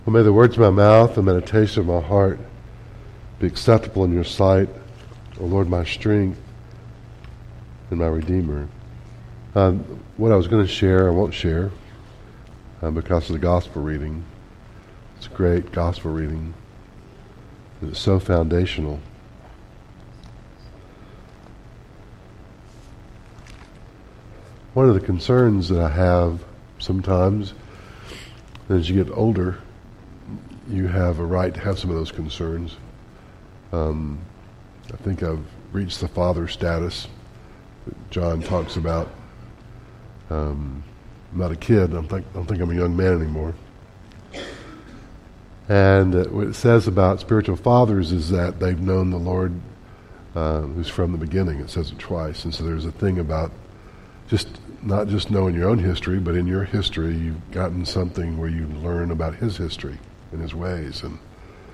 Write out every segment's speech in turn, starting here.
Well, may the words of my mouth and meditation of my heart be acceptable in your sight, O Lord, my strength and my Redeemer. What I was going to share, I won't share because of the gospel reading. It's a great gospel reading. It's so foundational. One of the concerns that I have sometimes as you get older, you have a right to have some of those concerns. I think I've reached the father status that John talks about. I'm not a kid. I don't think I'm a young man anymore. And what it says about spiritual fathers is that they've known the Lord who's from the beginning. It says it twice. And so there's a thing about not just knowing your own history, but in your history you've gotten something where you learn about his history and his ways. And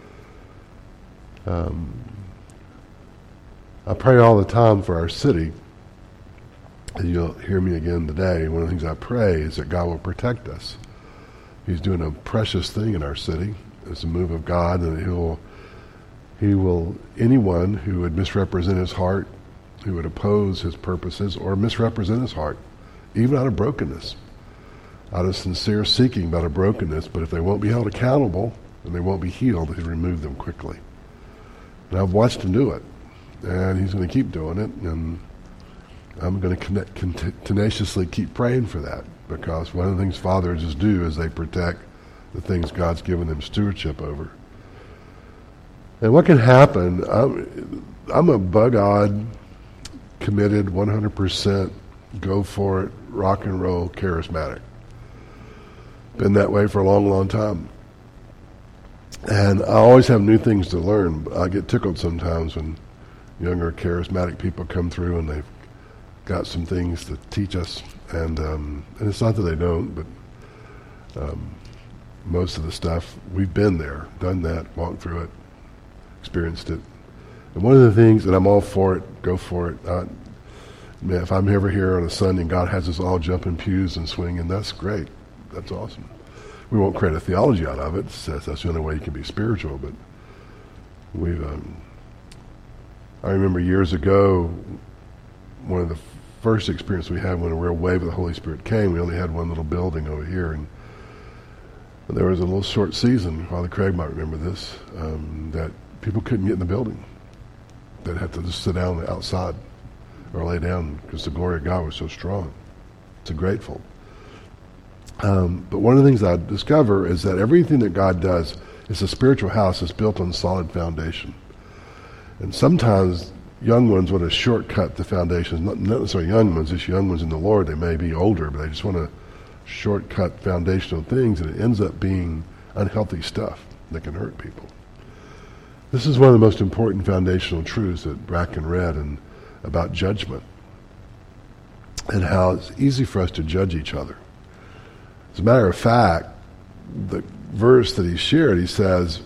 I pray all the time for our city. And you'll hear me again today. One of the things I pray is that God will protect us. He's doing a precious thing in our city. It's a move of God, and he will anyone who would misrepresent his heart, who would oppose his purposes or misrepresent his heart, even out of brokenness, out of sincere seeking, out of brokenness. But if they won't be held accountable and they won't be healed, he'll remove them quickly. And I've watched him do it, and he's going to keep doing it, and I'm going to tenaciously keep praying for that, because one of the things fathers do is they protect the things God's given them stewardship over. And what can happen, I'm a bug-eyed, committed, 100%, go for it, rock and roll, charismatic. Been that way for a long, long time. And I always have new things to learn. I get tickled sometimes when younger, charismatic people come through and they've got some things to teach us. And it's not that they don't, but most of the stuff, we've been there, done that, walked through it, experienced it. And one of the things, and I'm all for it, go for it. Man, if I'm ever here on a Sunday and God has us all jumping pews and swinging, that's great. That's awesome. We won't create a theology out of it. That's the only way you can be spiritual. But I remember years ago, one of the first experiences we had when a real wave of the Holy Spirit came, we only had one little building over here, and there was a little short season, Father Craig might remember this, that people couldn't get in the building. They'd have to just sit down outside or lay down because the glory of God was so strong. So grateful. But one of the things I discover is that everything that God does is a spiritual house that's built on solid foundation. And sometimes young ones want to shortcut the foundations, not necessarily young ones, just young ones in the Lord. They may be older, but they just want to shortcut foundational things, and it ends up being unhealthy stuff that can hurt people. This is one of the most important foundational truths that Bracken read and about judgment and how it's easy for us to judge each other. As a matter of fact, the verse that he shared, he says,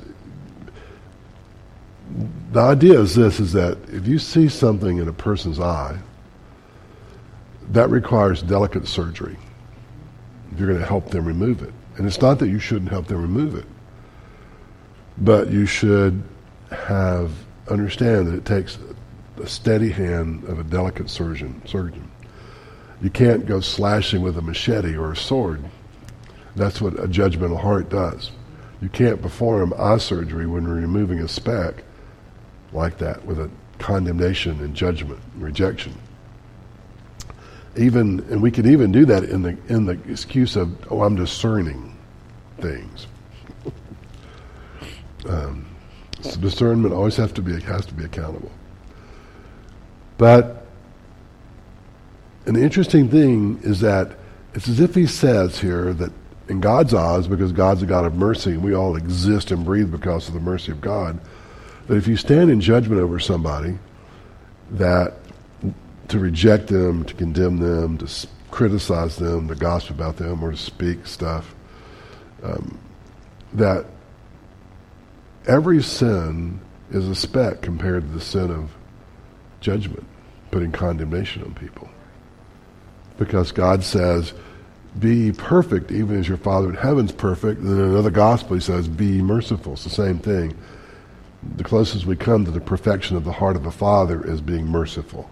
the idea is this, is that if you see something in a person's eye, that requires delicate surgery if you're going to help them remove it. And it's not that you shouldn't help them remove it, but you should understand that it takes a steady hand of a delicate surgeon. You can't go slashing with a machete or a sword. That's what a judgmental heart does. You can't perform eye surgery when you're removing a speck like that with a condemnation and judgment, rejection. And we can even do that in the excuse of, I'm discerning things. So discernment always has to be accountable. But an interesting thing is that it's as if he says here that in God's eyes, because God's a God of mercy, and we all exist and breathe because of the mercy of God, that if you stand in judgment over somebody, that to reject them, to condemn them, to criticize them, to gossip about them, or to speak stuff, that every sin is a speck compared to the sin of judgment, putting condemnation on people. Because God says, be perfect even as your Father in heaven's perfect. And then in another gospel he says, be merciful. It's the same thing. The closest we come to the perfection of the heart of the Father is being merciful.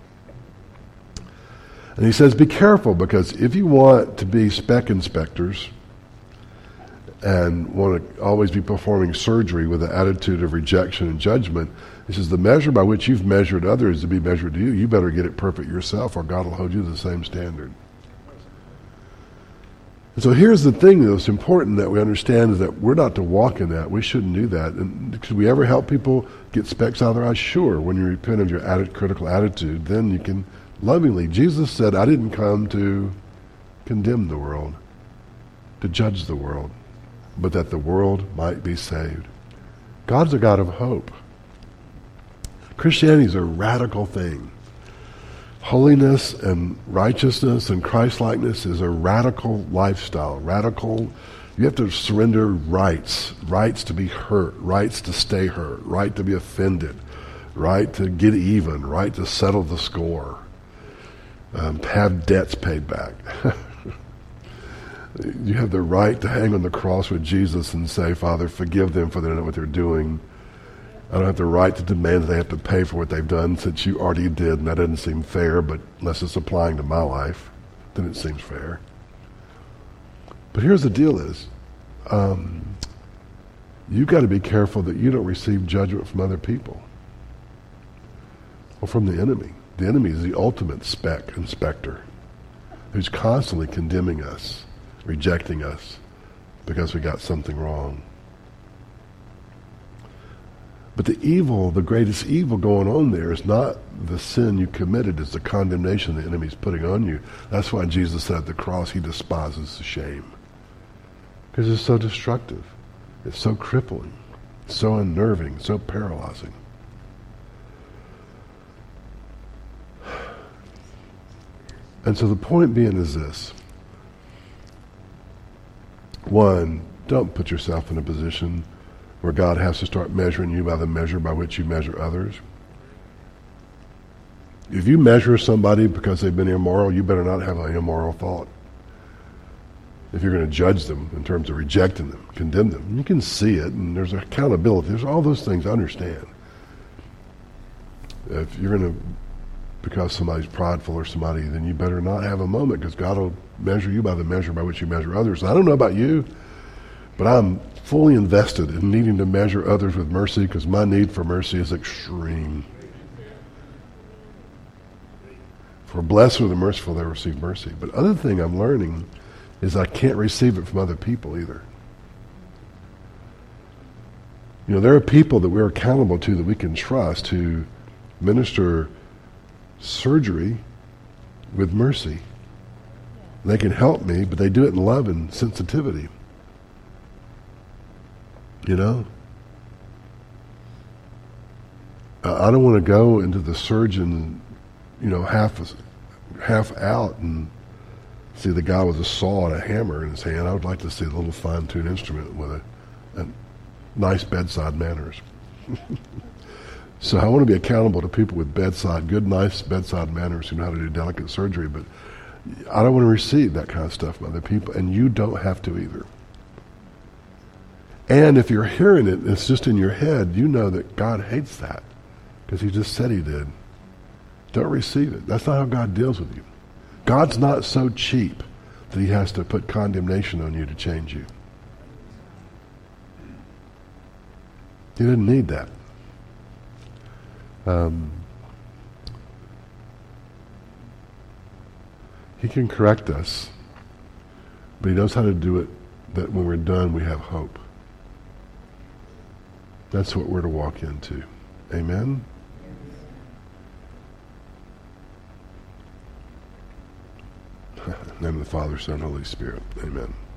And he says, be careful, because if you want to be spec inspectors and want to always be performing surgery with an attitude of rejection and judgment, he says the measure by which you've measured others to be measured to you, you better get it perfect yourself, or God will hold you to the same standard. And so here's the thing that's important that we understand, is that we're not to walk in that. We shouldn't do that. And should we ever help people get specks out of their eyes? Sure. When you repent of your critical attitude, then you can lovingly. Jesus said, I didn't come to condemn the world, to judge the world, but that the world might be saved. God's a God of hope. Christianity is a radical thing. Holiness and righteousness and Christ-likeness is a radical lifestyle. Radical, you have to surrender rights to be hurt, rights to stay hurt, right to be offended, right to get even, right to settle the score, have debts paid back. You have the right to hang on the cross with Jesus and say, Father, forgive them, for they don't know what they're doing. I don't have the right to demand that they have to pay for what they've done, since you already did, and that doesn't seem fair, but unless it's applying to my life, then it seems fair. But here's the deal is, you've got to be careful that you don't receive judgment from other people or from the enemy. The enemy is the ultimate spec inspector who's constantly condemning us, rejecting us because we got something wrong. But the evil, the greatest evil going on there is not the sin you committed, it's the condemnation the enemy's putting on you. That's why Jesus said at the cross he despises the shame. Because it's so destructive. It's so crippling, so unnerving, so paralyzing. And so the point being is this. One, don't put yourself in a position where God has to start measuring you by the measure by which you measure others. If you measure somebody because they've been immoral, you better not have an immoral thought. If you're going to judge them in terms of rejecting them, condemn them, you can see it, and there's accountability. There's all those things I understand. If you're going to, because somebody's prideful or somebody, then you better not have a moment, because God will measure you by the measure by which you measure others. And I don't know about you, but I'm fully invested in needing to measure others with mercy, because my need for mercy is extreme. For blessed are the merciful, they receive mercy. But other thing I'm learning is I can't receive it from other people either. You know, there are people that we're accountable to that we can trust who minister surgery with mercy. They can help me, but they do it in love and sensitivity. You know? I don't want to go into the surgeon, half out and see the guy with a saw and a hammer in his hand. I would like to see a little fine-tuned instrument with a nice bedside manners. So I want to be accountable to people with good, nice bedside manners who know how to do delicate surgery, but I don't want to receive that kind of stuff from other people, and you don't have to either. And if you're hearing it, it's just in your head, you know that God hates that, because he just said he did. Don't receive it. That's not how God deals with you. God's not so cheap that he has to put condemnation on you to change you. He didn't need that. He can correct us, but he knows how to do it that when we're done, we have hope. That's what we're to walk into. Amen? In the name of the Father, Son, Holy Spirit. Amen.